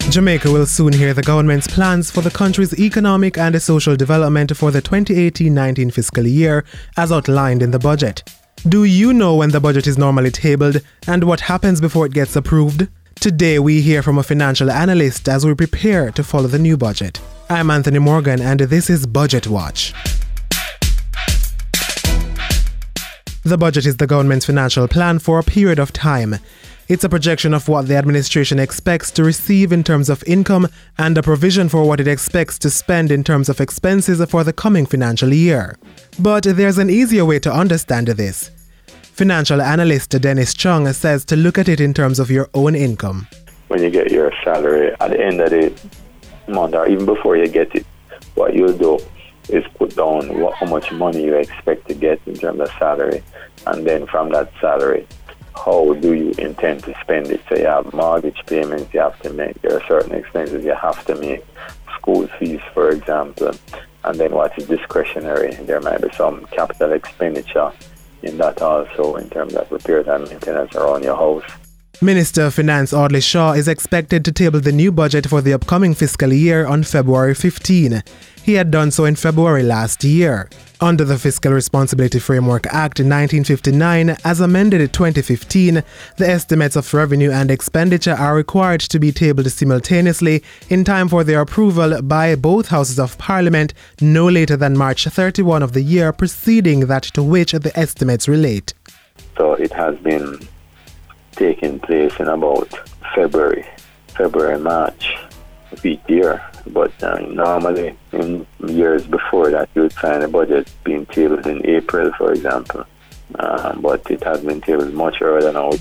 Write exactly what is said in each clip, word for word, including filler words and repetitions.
Jamaica will soon hear the government's plans for the country's economic and social development for the twenty eighteen nineteen fiscal year as outlined in the budget. Do you know when the budget is normally tabled and what happens before it gets approved? Today we hear from a financial analyst as we prepare to follow the new budget. I'm Anthony Morgan and this is Budget Watch. The budget is the government's financial plan for a period of time. It's a projection of what the administration expects to receive in terms of income and a provision for what it expects to spend in terms of expenses for the coming financial year. But there's an easier way to understand this. Financial analyst Dennis Chung says to look at it in terms of your own income. When you get your salary at the end of the month or even before you get it, what you'll do is put down what, how much money you expect to get in terms of salary, and then from that salary, how do you intend to spend it? So you have mortgage payments you have to make, there are certain expenses you have to make, school fees for example, and then what is discretionary. There might be some capital expenditure in that also in terms of repairs and maintenance around your house. Minister of Finance Audley Shaw is expected to table the new budget for the upcoming fiscal year on February fifteenth. He had done so in February last year. Under the Fiscal Responsibility Framework Act nineteen fifty-nine, as amended in twenty fifteen, the estimates of revenue and expenditure are required to be tabled simultaneously in time for their approval by both Houses of Parliament no later than March thirty-first of the year preceding that to which the estimates relate. So it has been taking place in about February, February, March of each year. But uh, normally in years before that you would find a budget being tabled in April, for example. Uh, but it has been tabled much earlier now.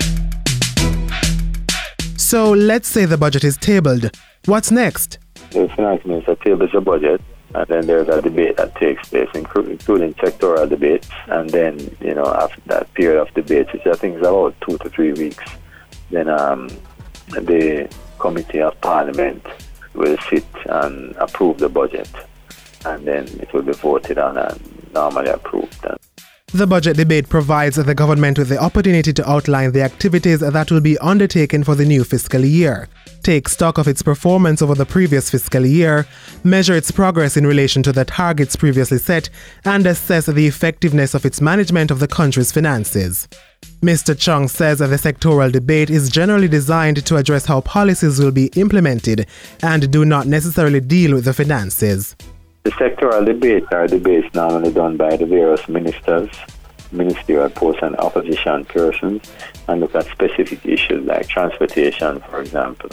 So let's say the budget is tabled. What's next? The finance minister tables the budget, and then there's a debate that takes place, including sectoral debates. And then, you know, after that period of debate, which I think is about two to three weeks, then um, the Committee of Parliament will sit and approve the budget, and then it will be voted on and normally approved. The budget debate provides the government with the opportunity to outline the activities that will be undertaken for the new fiscal year, take stock of its performance over the previous fiscal year, measure its progress in relation to the targets previously set, and assess the effectiveness of its management of the country's finances. Mister Chung says that the sectoral debate is generally designed to address how policies will be implemented and do not necessarily deal with the finances. The sectoral debates are debates normally done by the various ministers, ministerial posts and opposition persons, and look at specific issues like transportation, for example.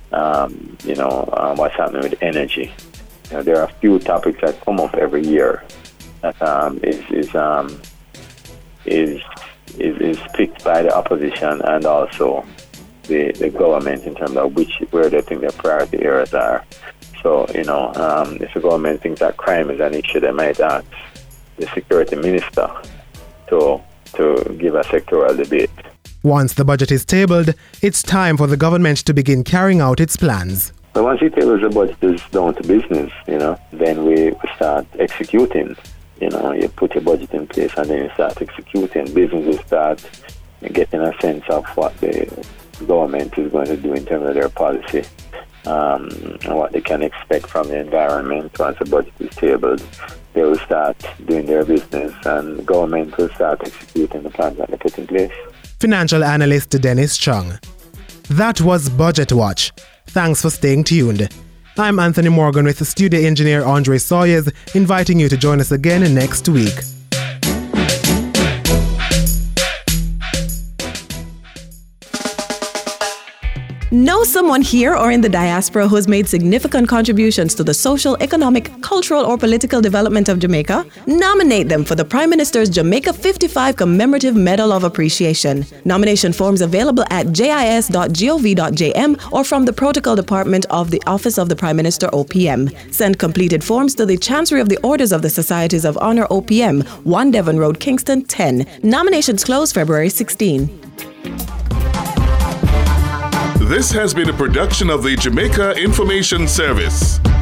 Um, you know, um, what's happening with energy. You know, there are a few topics that come up every year that um, is is, um, is is is picked by the opposition and also the, the government in terms of which where they think their priority areas are. So, you know, um, if the government thinks that crime is an issue, they might ask the security minister to to give a sectoral debate. Once the budget is tabled, it's time for the government to begin carrying out its plans. So once it tables the budget is down to business, you know, then we start executing. You know, you put your budget in place and then you start executing. Businesses start getting a sense of what the government is going to do in terms of their policy. Um, and what they can expect from the environment. Once the budget is tabled, they will start doing their business and the government will start executing the plans that they put in place. Financial analyst Dennis Chung. That was Budget Watch. Thanks for staying tuned. I'm Anthony Morgan with studio engineer Andre Sawyers, inviting you to join us again next week. Know someone here or in the diaspora who has made significant contributions to the social, economic, cultural, or political development of Jamaica? Nominate them for the Prime Minister's Jamaica fifty-five Commemorative Medal of Appreciation. Nomination forms available at j i s dot gov dot j m or from the Protocol Department of the Office of the Prime Minister O P M. Send completed forms to the Chancery of the Orders of the Societies of Honor O P M, one Devon Road, Kingston, ten. Nominations close February sixteenth. This has been a production of the Jamaica Information Service.